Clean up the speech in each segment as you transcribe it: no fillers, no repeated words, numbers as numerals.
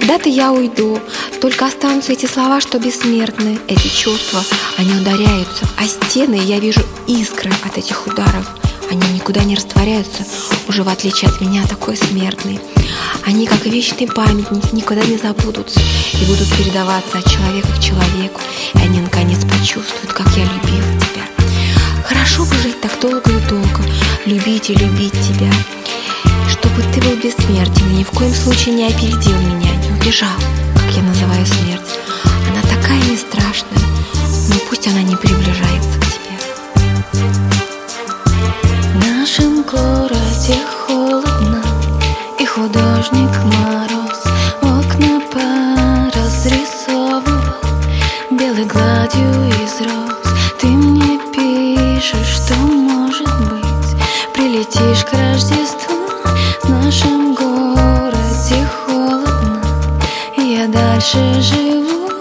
Когда-то я уйду, только останутся эти слова, что бессмертны. Эти чувства, они ударяются о стены, и я вижу искры от этих ударов. Они никуда не растворяются, уже в отличие от меня, такой смертный. Они, как вечный памятник, никогда не забудутся и будут передаваться от человека к человеку. И они, наконец, почувствуют, как я любила тебя. Хорошо бы жить так долго и долго, любить и любить тебя, чтобы ты был бессмертен и ни в коем случае не опередил меня, не убежал, как я называю смерть. Она такая не страшная, но пусть она не приближается к тебе. В нашем городе холодно, и художник мороз окна поразрисовывал белой гладью из роз. Ты мне пишешь, что, может быть, прилетишь к Рождеству. В нашем городе холодно, и я дальше живу.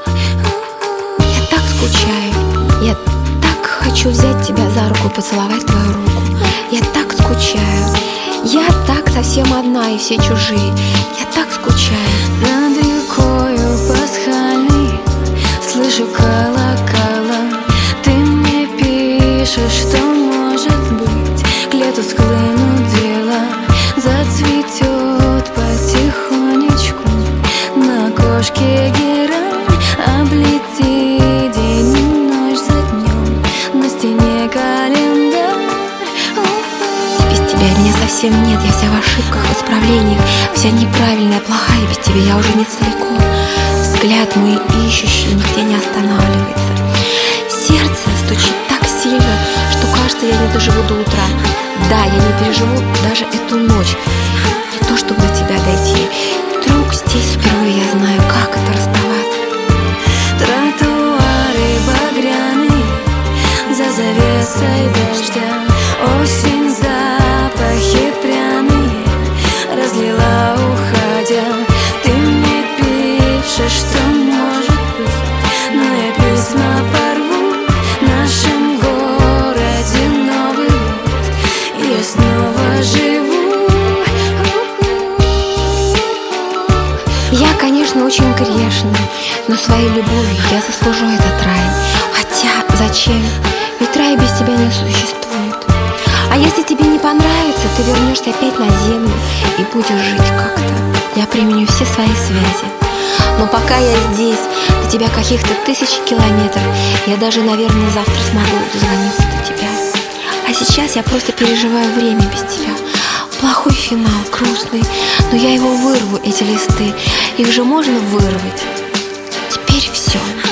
Я так скучаю, я так хочу взять тебя за руку, поцеловать твою руку. Я так скучаю, я так совсем одна и все чужие. Я так скучаю. Над рекою пасхальной слышу колокола. Ты мне пишешь, что, может быть, к лету схлынут дела. Зацветет потихонечку на окошке герань, облетит день и ночь за днем, на стене календарь. Без тебя меня совсем нет, я вся в ошибках, в исправлениях, вся неправильная, плохая. Без тебя я уже не целиком. Взгляд мой ищущий нигде не останавливается. Сердце стучит так сильно, что кажется, я не доживу до утра. Да, я не переживу даже эту ночь, не то чтобы до тебя дойти. Вдруг здесь впервые я знаю, как это расставаться. Тротуары багряные за завесой дождя, осень запахи пряные разлила, уходя. Ты мне пишешь, что, может быть, но я письма порву. В нашем городе Новый год, и я снова живу. Я, конечно, очень грешна, но своей любовью я заслужу этот рай. Хотя зачем? Ведь рай без тебя не существует. А если тебе не понравится, ты вернешься опять на землю и будешь жить как-то. Я применю все свои связи. Но пока я здесь, до тебя каких-то 1000 километров, я даже, наверное, завтра смогу дозвониться до тебя. А сейчас я просто переживаю время без тебя. Плохой финал, грустный, но я его вырву, эти листы. Их же можно вырвать. Теперь все.